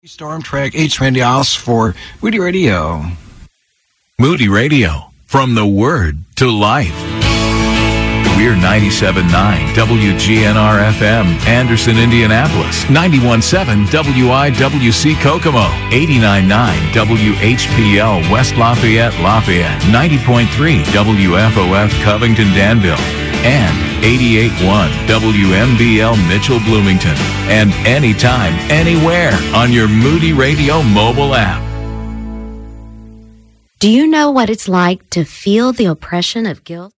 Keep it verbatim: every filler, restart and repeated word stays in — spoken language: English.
Storm Track H. Randy Oss for Moody Radio. Moody Radio, from the word to life. We're ninety-seven point nine W G N R F M, Anderson, Indianapolis. ninety-one point seven W I W C Kokomo. eighty-nine point nine W H P L West Lafayette, Lafayette. ninety point three W F O F Covington, Danville. And eighty-eight point one W M B L Mitchell, Bloomington. And anytime, anywhere on your Moody Radio mobile app. Do you know what it's like to feel the oppression of guilt?